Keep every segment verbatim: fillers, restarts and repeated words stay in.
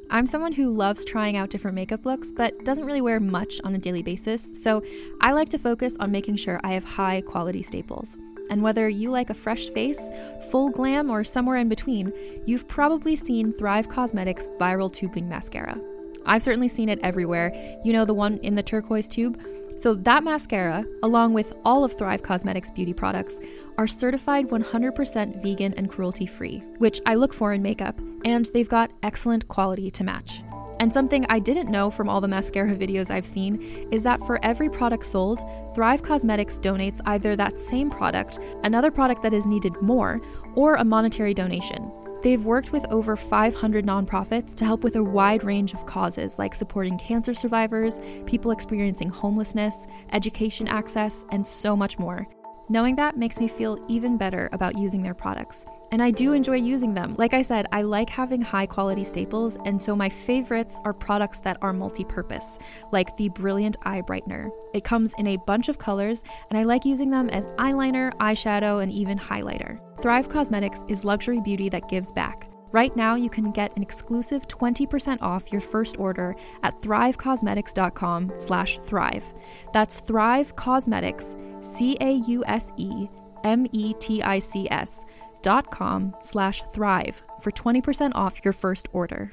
I'm someone who loves trying out different makeup looks, but doesn't really wear much on a daily basis, so I like to focus on making sure I have high quality staples. And whether you like a fresh face, full glam, or somewhere in between, you've probably seen Thrive Causemetics Viral Tubing Mascara. I've certainly seen it everywhere. You know, the one in the turquoise tube? So that mascara, along with all of Thrive Causemetics beauty products, are certified one hundred percent vegan and cruelty-free, which I look for in makeup, and they've got excellent quality to match. And something I didn't know from all the mascara videos I've seen is that for every product sold, Thrive Causemetics donates either that same product, another product that is needed more, or a monetary donation. They've worked with over five hundred nonprofits to help with a wide range of causes like supporting cancer survivors, people experiencing homelessness, education access, and so much more. Knowing that makes me feel even better about using their products. And I do enjoy using them. Like I said, I like having high quality staples, and so my favorites are products that are multi-purpose, like the Brilliant Eye Brightener. It comes in a bunch of colors, and I like using them as eyeliner, eyeshadow, and even highlighter. Thrive Causemetics is luxury beauty that gives back. Right now, you can get an exclusive twenty percent off your first order at thrivecausemetics.com slash thrive. That's Thrive Causemetics, C A U S E M E T I C S dot com slash thrive for twenty percent off your first order.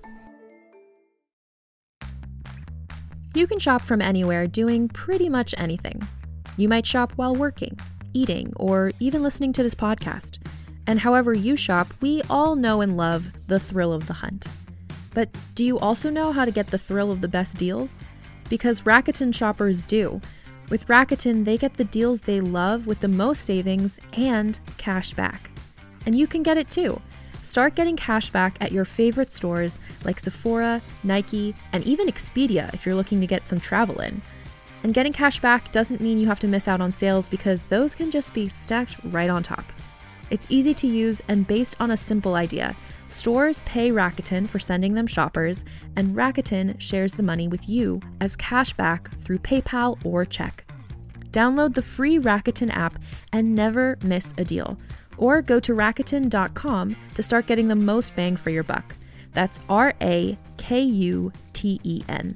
You can shop from anywhere doing pretty much anything. You might shop while working, eating, or even listening to this podcast. And however you shop, we all know and love the thrill of the hunt. But do you also know how to get the thrill of the best deals? Because Rakuten shoppers do. With Rakuten, they get the deals they love with the most savings and cash back. And you can get it too. Start getting cash back at your favorite stores like Sephora, Nike, and even Expedia if you're looking to get some travel in. And getting cash back doesn't mean you have to miss out on sales, because those can just be stacked right on top. It's easy to use and based on a simple idea. Stores pay Rakuten for sending them shoppers, and Rakuten shares the money with you as cash back through PayPal or check. Download the free Rakuten app and never miss a deal. Or go to Rakuten dot com to start getting the most bang for your buck. That's R A K U T E N.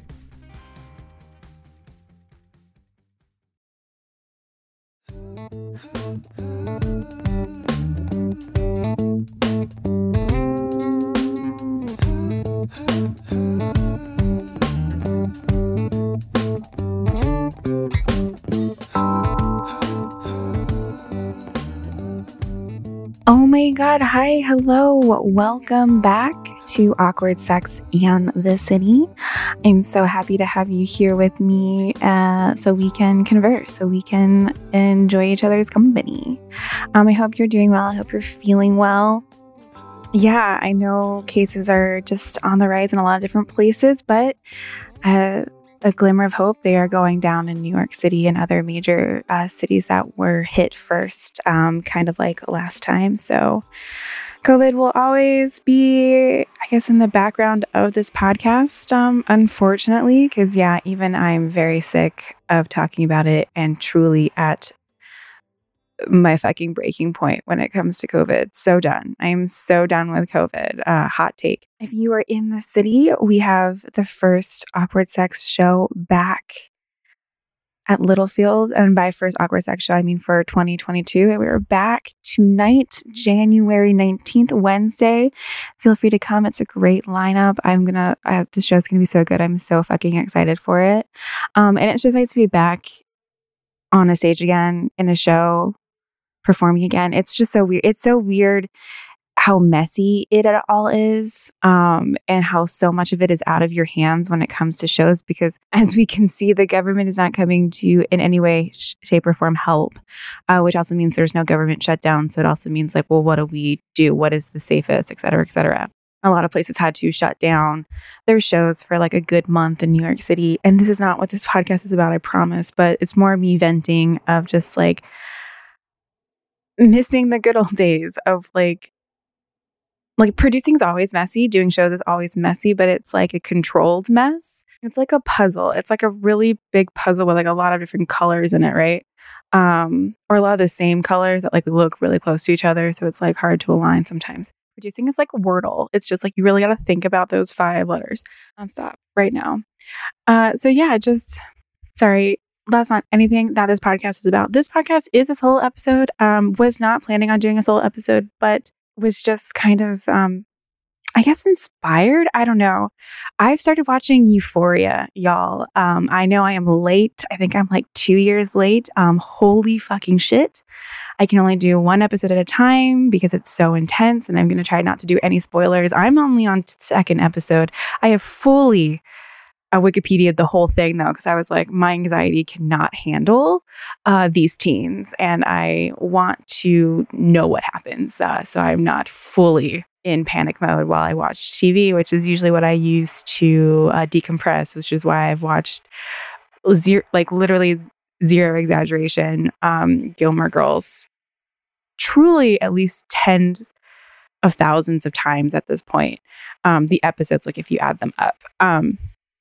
Oh my god, hi, hello, welcome back to Awkward Sex and the City. I'm so happy to have you here with me uh, so we can converse, so we can enjoy each other's company. Um, I hope you're doing well, I hope you're feeling well. Yeah, I know cases are just on the rise in a lot of different places, but uh, a glimmer of hope, they are going down in New York City and other major uh, cities that were hit first, um, kind of like last time. So COVID will always be, I guess, in the background of this podcast, um, unfortunately, because yeah, even I'm very sick of talking about it and truly at my fucking breaking point when it comes to COVID. So done. I am so done with COVID. Uh, hot take. If you are in the city, we have the first Awkward Sex show back at Littlefield. And by first Awkward Sex show, I mean for twenty twenty-two. And we are back tonight, January nineteenth, Wednesday. Feel free to come. It's a great lineup. I'm going to, uh, the show's going to be so good. I'm so fucking excited for it. Um, and it's just nice to be back on a stage again in a show, performing again. It's just so weird. It's so weird how messy it all is, um, and how so much of it is out of your hands when it comes to shows, because as we can see, the government is not coming to in any way, sh- shape or form help, uh, which also means there's no government shutdown. So it also means like, well, what do we do? What is the safest, et cetera, et cetera. A lot of places had to shut down their shows for like a good month in New York City. And this is not what this podcast is about, I promise, but it's more me venting of just like missing the good old days of like, like producing is always messy. Doing shows is always messy, but it's like a controlled mess. It's like a puzzle. It's like a really big puzzle with like a lot of different colors in it, right? Um, or a lot of the same colors that like look really close to each other. So it's like hard to align sometimes. producing is like Wordle. It's just like you really got to think about those five letters. Um, stop right now. Uh, so yeah, just sorry. That's not anything that this podcast is about. This podcast is a solo episode. Um, was not planning on doing a solo episode, but was just kind of, um, I guess, inspired. I don't know. I've started watching Euphoria, y'all. Um, I know I am late. I think I'm like two years late. Um, holy fucking shit. I can only do one episode at a time because it's so intense, and I'm going to try not to do any spoilers. I'm only on second episode. I have fully I Wikipedia'd the whole thing though, because I was like, my anxiety cannot handle uh, these teens, and I want to know what happens. Uh, so I'm not fully in panic mode while I watch T V, which is usually what I use to uh, decompress, which is why I've watched zero, like literally zero exaggeration, um, Gilmore Girls, truly at least tens of thousands of times at this point. Um, the episodes, like if you add them up. Um,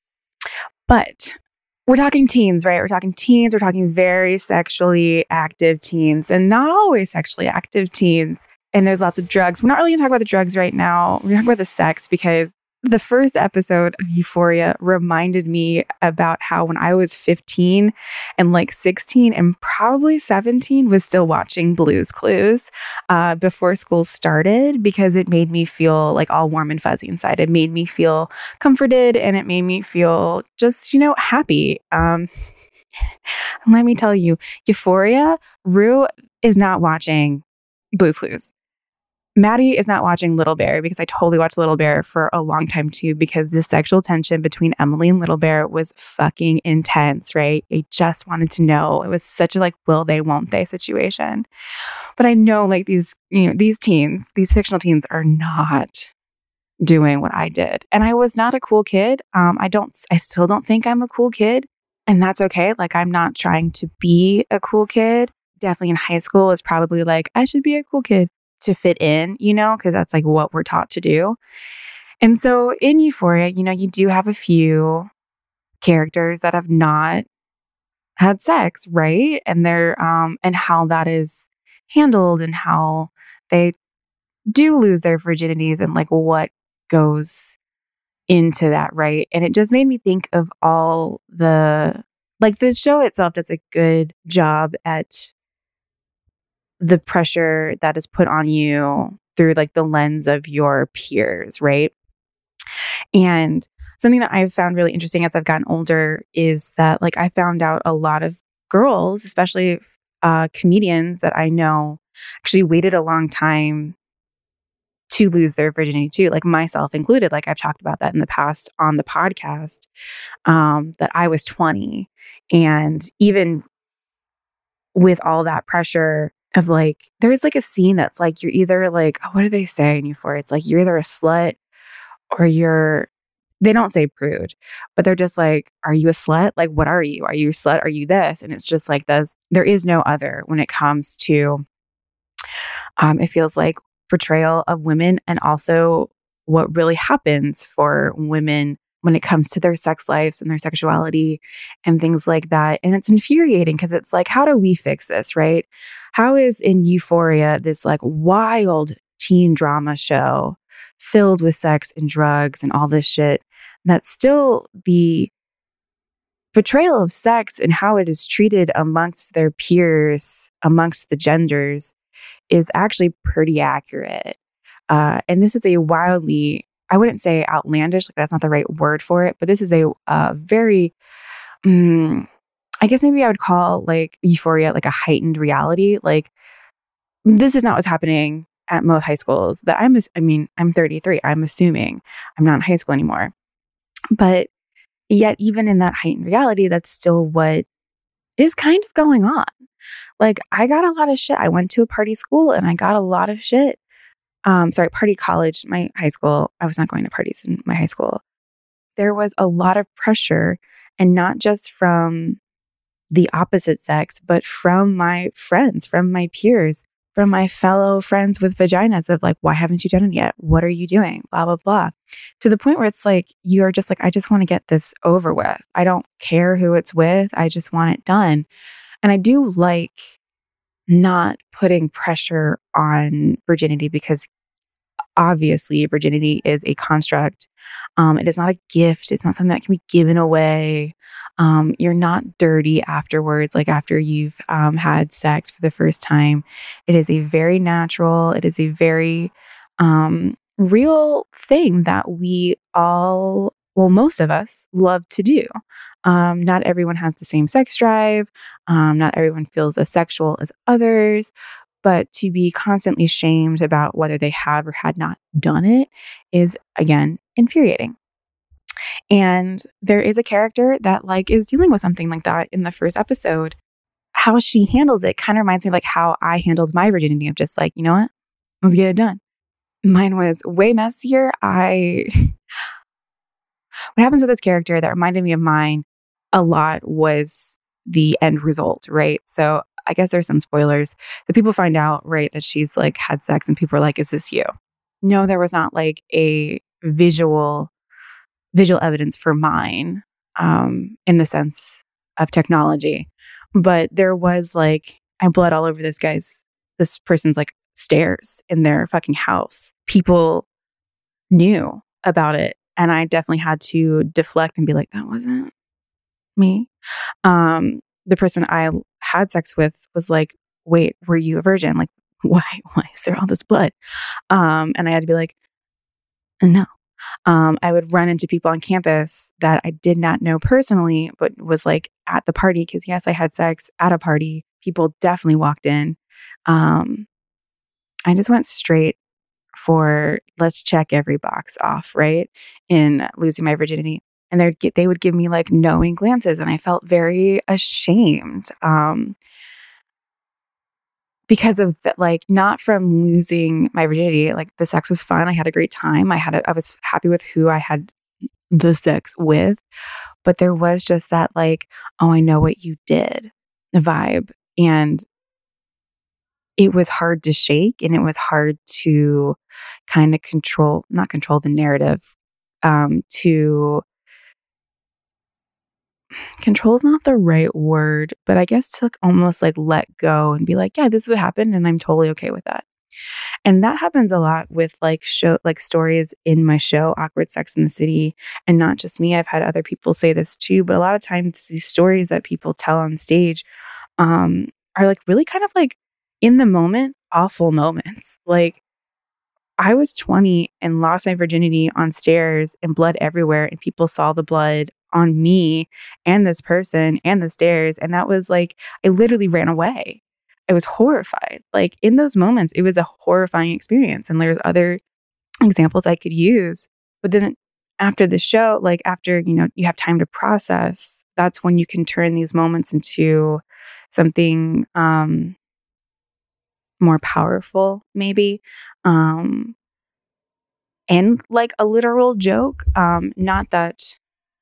But we're talking teens, right? We're talking teens. We're talking very sexually active teens, and not always sexually active teens. And there's lots of drugs. We're not really going to talk about the drugs right now. We're going to talk about the sex, because the first episode of Euphoria reminded me about how when I was fifteen and like sixteen and probably seventeen was still watching Blue's Clues uh, before school started, because it made me feel like all warm and fuzzy inside. It made me feel comforted, and it made me feel just, you know, happy. Um, let me tell you, Euphoria, Rue is not watching Blue's Clues. Maddie is not watching Little Bear, because I totally watched Little Bear for a long time too, because the sexual tension between Emily and Little Bear was fucking intense, right? I just wanted to know. It was such a like, will they, won't they situation. But I know like these, you know, these teens, these fictional teens are not doing what I did. And I was not a cool kid. Um, I don't, I still don't think I'm a cool kid. And that's okay. Like, I'm not trying to be a cool kid. Definitely in high school is probably like, I should be a cool kid to fit in, you know, because that's like what we're taught to do. And so in Euphoria, you know, you do have a few characters that have not had sex, right? And they're, um, and how that is handled, and how they do lose their virginities, and like what goes into that, right? And it just made me think of all the, like the show itself does a good job at the pressure that is put on you through like the lens of your peers, right? And something that I've found really interesting as I've gotten older is that like I found out a lot of girls, especially uh, comedians that I know, actually waited a long time to lose their virginity too, like myself included. Like I've talked about that in the past on the podcast, um, that I was twenty. And even with all that pressure of like, there's like a scene that's like, you're either like, oh, what do they say in Euphoria? It's like, you're either a slut or you're, they don't say prude, but they're just like, are you a slut? Like, what are you? Are you a slut? Are you this? And it's just like this, there is no other when it comes to, um, it feels like portrayal of women, and also what really happens for women when it comes to their sex lives and their sexuality and things like that. And it's infuriating, because it's like, how do we fix this, right? How is in Euphoria this like wild teen drama show filled with sex and drugs and all this shit, that still the portrayal of sex and how it is treated amongst their peers, amongst the genders, is actually pretty accurate. Uh, and this is a wildly, I wouldn't say outlandish, like that's not the right word for it, but this is a uh, very, um, I guess maybe I would call like Euphoria like a heightened reality. Like, this is not what's happening at most high schools that I'm, I mean, I'm thirty-three. I'm assuming I'm not in high school anymore. But yet, even in that heightened reality, that's still what is kind of going on. Like, I got a lot of shit. I went to a party school and I got a lot of shit. Um, sorry, party college, my high school. I was not going to parties in my high school. There was a lot of pressure, and not just from the opposite sex, but from my friends, from my peers, from my fellow friends with vaginas of like, why haven't you done it yet? What are you doing? Blah, blah, blah. To the point where it's like, you're just like, I just want to get this over with. I don't care who it's with. I just want it done. And I do like not putting pressure on virginity, because obviously virginity is a construct. Um, it is not a gift. It's not something that can be given away. Um, you're not dirty afterwards, like after you've um, had sex for the first time. It is a very natural, it is a very um, real thing that we all, well, most of us love to do. Um, not everyone has the same sex drive. Um, not everyone feels as sexual as others. But to be constantly shamed about whether they have or had not done it is, again, infuriating. And there is a character that like is dealing with something like that in the first episode. How she handles it kind of reminds me of like how I handled my virginity of just like, you know what? Let's get it done. Mine was way messier. I, what happens with this character that reminded me of mine a lot was the end result, right? So I guess there's some spoilers. The people find out, right, that she's like had sex and people are like, is this you? No, there was not like a visual visual evidence for mine um, in the sense of technology. But there was like, I bled all over this guy's, this person's like stairs in their fucking house. People knew about it. And I definitely had to deflect and be like, that wasn't me. Um, the person I had sex with was like, wait, were you a virgin? Like, why, why is there all this blood? Um, and I had to be like, no. Um, I would run into people on campus that I did not know personally, but was like at the party. Cause yes, I had sex at a party. People definitely walked in. Um, I just went straight for let's check every box off, right? In losing my virginity. And they'd get, they would give me like knowing glances, and I felt very ashamed um, because of that, like not from losing my virginity. Like the sex was fun. I had a great time. I had, a, I was happy with who I had the sex with, but there was just that like, oh, I know what you did, the vibe, and it was hard to shake, and it was hard to kind of control, not control the narrative, um, to. Control is not the right word, but I guess to almost like let go and be like, yeah, this is what happened and I'm totally okay with that. And that happens a lot with like show, like stories in my show, Awkward Sex in the City. And not just me, I've had other people say this too, but a lot of times these stories that people tell on stage um, are like really kind of like in the moment, awful moments. Like I was twenty and lost my virginity on stairs and blood everywhere, and people saw the blood on me and this person and the stairs. And that was like, I literally ran away. I was horrified. Like in those moments, it was a horrifying experience. And there's other examples I could use. But then after the show, like after, you know, you have time to process, that's when you can turn these moments into something um, more powerful, maybe. Um, and like a literal joke. Um, not that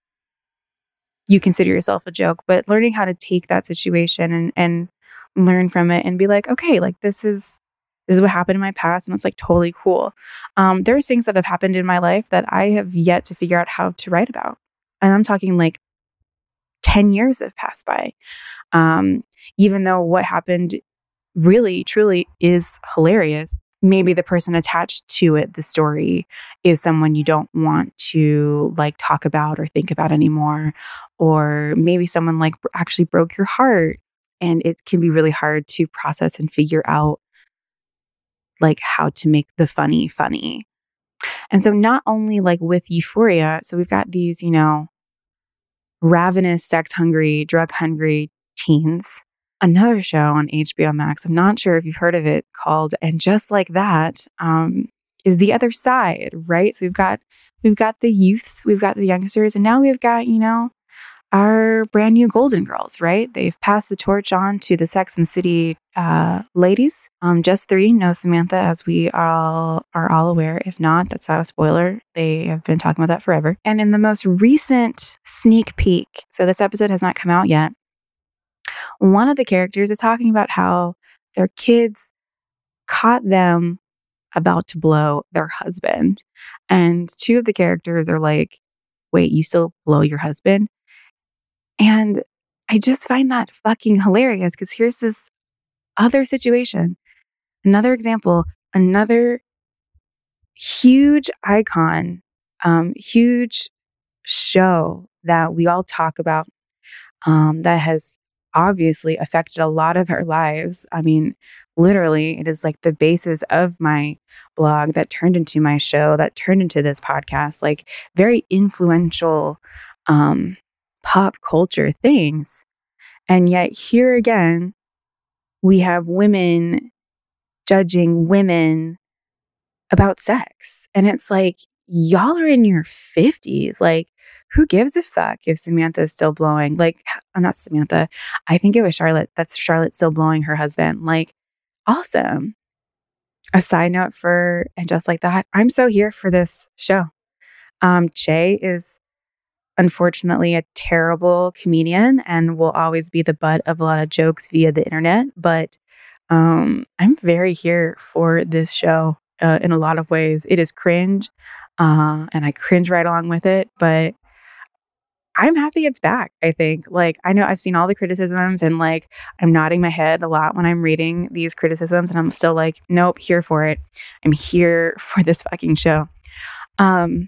you consider yourself a joke, but learning how to take that situation and, and learn from it and be like, okay, like this is, this is what happened in my past. And it's like totally cool. Um, there's things that have happened in my life that I have yet to figure out how to write about. And I'm talking like ten years have passed by. Um, even though what happened really, truly is hilarious. Maybe the person attached to it, the story, is someone you don't want to like talk about or think about anymore. Or maybe someone like actually broke your heart, and it can be really hard to process and figure out like how to make the funny funny. And so not only like with Euphoria, so we've got these, you know, ravenous, sex hungry, drug hungry teens. Another show on H B O Max, I'm not sure if you've heard of it, called And Just Like That, um, is The Other Side, right? So we've got we've got the youth, we've got the youngsters, and now we've got, you know, our brand new Golden Girls, right? They've passed the torch on to the Sex and the City uh, ladies. Um, Just Three know Samantha, as we all are all aware. If not, that's not a spoiler. They have been talking about that forever. And in the most recent sneak peek, so this episode has not come out yet, one of the characters is talking about how their kids caught them about to blow their husband. And two of the characters are like, wait, you still blow your husband? And I just find that fucking hilarious, because here's this other situation, another example, another huge icon, um, huge show that we all talk about, um, that has obviously affected a lot of our lives. I mean, literally, it is like the basis of my blog that turned into my show, that turned into this podcast, like very influential um, pop culture things. And yet, here again, we have women judging women about sex. And it's like, y'all are in your fifties. Like, who gives a fuck if Samantha is still blowing? Like, I'm not Samantha. I think it was Charlotte. That's Charlotte still blowing her husband. Like, awesome. A side note for And Just Like That, I'm so here for this show. Um, Che is unfortunately a terrible comedian and will always be the butt of a lot of jokes via the internet. But um, I'm very here for this show uh, in a lot of ways. It is cringe, uh, and I cringe right along with it. But I'm happy it's back, I think. Like, I know I've seen all the criticisms and like I'm nodding my head a lot when I'm reading these criticisms, and I'm still like, nope, here for it. I'm here for this fucking show. Um,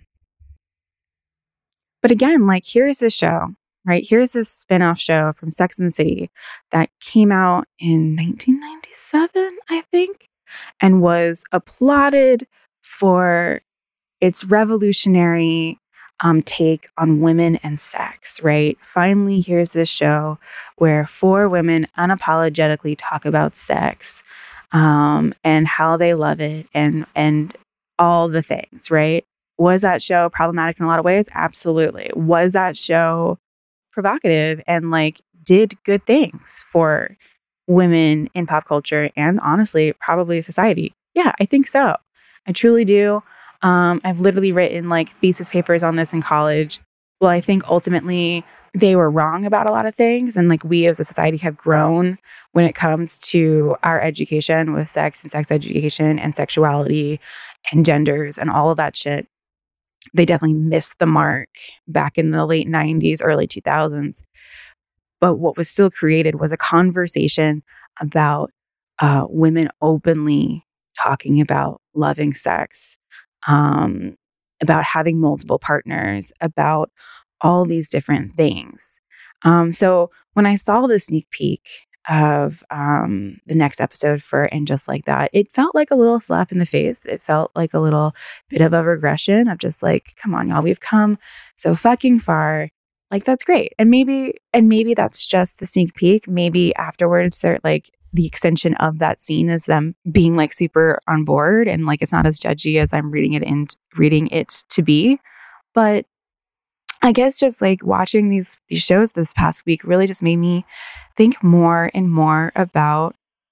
but again, like, here's this show, right? Here's this spin-off show from Sex and the City that came out in nineteen ninety-seven, I think, and was applauded for its revolutionary um, take on women and sex, right? Finally, here's this show where four women unapologetically talk about sex um, and how they love it and and all the things, right? Was that show problematic in a lot of ways? Absolutely. Was that show provocative and like did good things for women in pop culture and honestly, probably society? Yeah, I think so. I truly do. Um, I've literally written like thesis papers on this in college. Well, I think ultimately they were wrong about a lot of things. And like we as a society have grown when it comes to our education with sex and sex education and sexuality and genders and all of that shit. They definitely missed the mark back in the late nineties, early two thousands. But what was still created was a conversation about uh, women openly talking about loving sex, um, about having multiple partners, about all these different things. Um, so when I saw the sneak peek of um, the next episode for And Just Like That, it felt like a little slap in the face. It felt like a little bit of a regression of just like, come on, y'all, we've come so fucking far. Like, that's great. And maybe, and maybe that's just the sneak peek. Maybe afterwards they're like, the extension of that scene is them being like super on board and like it's not as judgy as I'm reading it in reading it to be. But I guess just like watching these these shows this past week really just made me think more and more about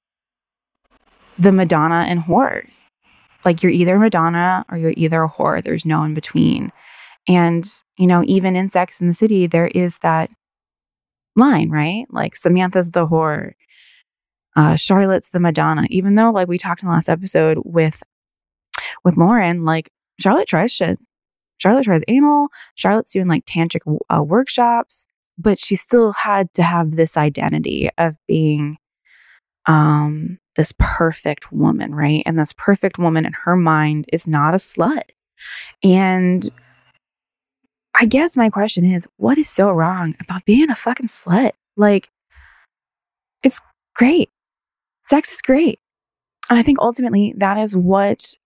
the Madonna and whores. Like, you're either Madonna or you're either a whore. There's no in between. And, you know, even in Sex and the City, there is that line, right? Like, Samantha's the whore. Uh, Charlotte's the Madonna. Even though, like we talked in the last episode with with Lauren, like, Charlotte tries shit. Charlotte tries anal. Charlotte's doing like tantric uh, workshops, but she still had to have this identity of being um, this perfect woman, right? And this perfect woman in her mind is not a slut. And I guess my question is, what is so wrong about being a fucking slut? Like, it's great. Sex is great. And I think ultimately that is what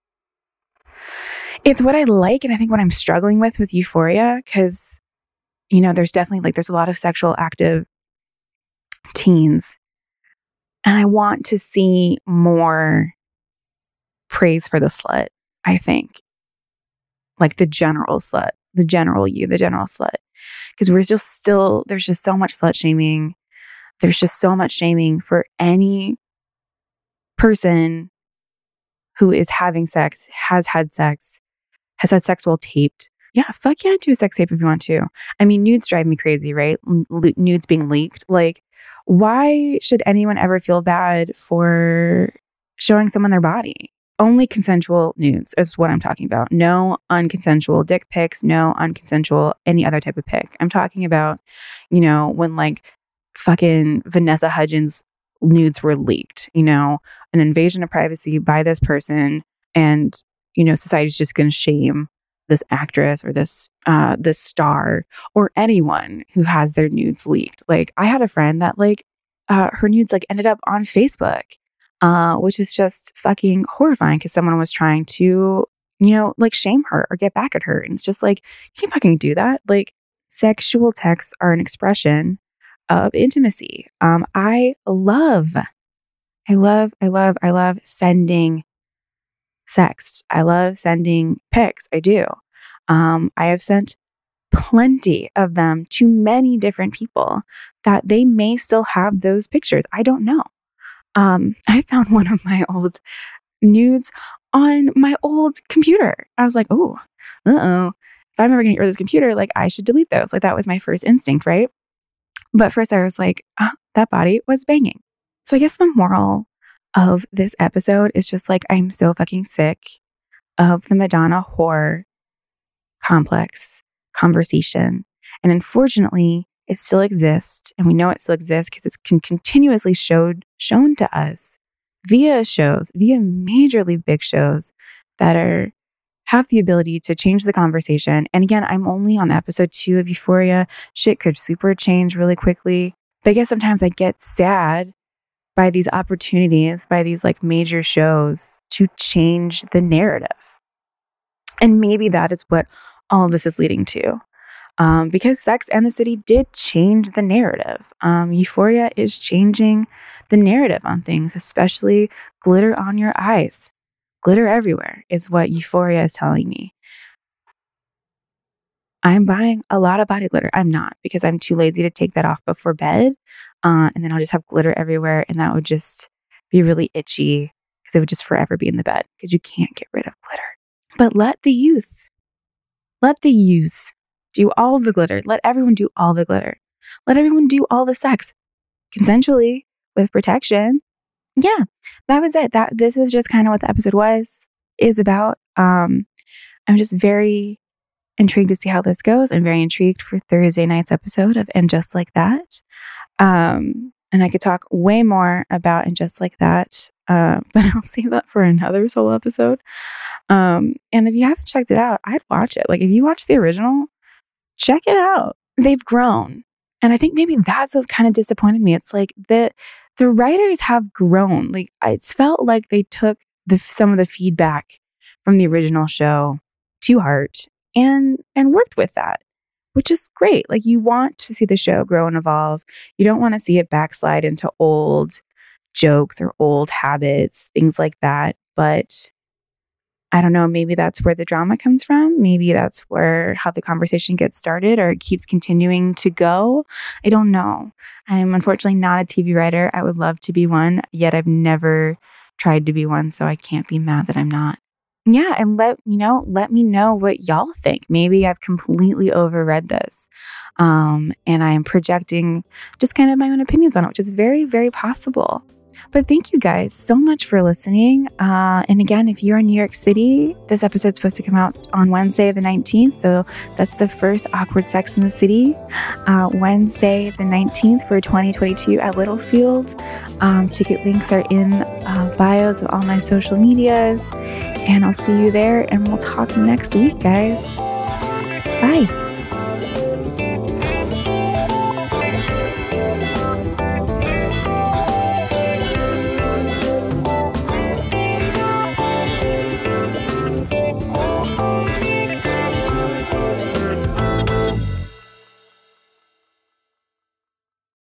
it's what I like. And I think what I'm struggling with with Euphoria, because, you know, there's definitely like, there's a lot of sexual active teens. And I want to see more praise for the slut, I think. Like the general slut, the general you, the general slut. Because we're just still, there's just so much slut shaming. There's just so much shaming for any person who is having sex, has had sex, has had sex while taped. Yeah, fuck yeah, do a sex tape if you want to. I mean, nudes drive me crazy, right? L- nudes being leaked. Like, why should anyone ever feel bad for showing someone their body? Only consensual nudes is what I'm talking about. No unconsensual dick pics, no unconsensual any other type of pic. I'm talking about, you know, when like fucking Vanessa Hudgens nudes were leaked, you know, an invasion of privacy by this person. And, you know, society's just going to shame this actress or this uh, this star or anyone who has their nudes leaked. Like, I had a friend that like uh, her nudes like ended up on Facebook, uh, which is just fucking horrifying because someone was trying to, you know, like shame her or get back at her. And it's just like, you can't fucking do that. Like, sexual texts are an expression of intimacy. Um, I love, I love, I love, I love sending sex. I love sending pics. I do. Um, I have sent plenty of them to many different people that they may still have those pictures. I don't know. Um, I found one of my old nudes on my old computer. I was like, oh, uh-oh. If I'm ever going to get rid of this computer, like I should delete those. Like that was my first instinct, right? But first I was like, oh, that body was banging. So I guess the moral of this episode is just like, I'm so fucking sick of the Madonna whore complex conversation. And unfortunately, it still exists. And we know it still exists because it's con- continuously showed, shown to us via shows, via majorly big shows that are have the ability to change the conversation. And again, I'm only on episode two of Euphoria. Shit could super change really quickly. But I guess sometimes I get sad by these opportunities, by these like major shows to change the narrative. And maybe that is what all of this is leading to. Um, because Sex and the City did change the narrative. Um, Euphoria is changing the narrative on things, especially glitter on your eyes. Glitter everywhere is what Euphoria is telling me. I'm buying a lot of body glitter. I'm not, because I'm too lazy to take that off before bed. Uh, and then I'll just have glitter everywhere. And that would just be really itchy because it would just forever be in the bed because you can't get rid of glitter. But let the youth, let the youths do all the glitter. Let everyone do all the glitter. Let everyone do all the sex consensually with protection. Yeah, that was it. That this is just kind of what the episode was, is about. Um, I'm just very intrigued to see how this goes. I'm very intrigued for Thursday night's episode of And Just Like That. Um, and I could talk way more about And Just Like That, uh, but I'll save that for another solo episode. Um, and if you haven't checked it out, I'd watch it. Like if you watch the original, check it out. They've grown. And I think maybe that's what kind of disappointed me. It's like the the writers have grown. Like it's felt like they took the some of the feedback from the original show to heart and and worked with that, which is great. Like you want to see the show grow and evolve. You don't want to see it backslide into old jokes or old habits, things like that. But I don't know, maybe that's where the drama comes from. Maybe that's where how the conversation gets started or it keeps continuing to go. I don't know. I'm unfortunately not a T V writer. I would love to be one, yet I've never tried to be one, so I can't be mad that I'm not. Yeah, and let you know, let me know what y'all think. Maybe I've completely overread this. Um, and I am projecting just kind of my own opinions on it, which is very, very possible. But thank you guys so much for listening. Uh, and again, if you're in New York City, this episode's supposed to come out on Wednesday the nineteenth. So that's the first Awkward Sex in the City. Uh, Wednesday the nineteenth for twenty twenty-two at Littlefield. Um, ticket links are in uh, bios of all my social medias. And I'll see you there and we'll talk next week, guys. Bye.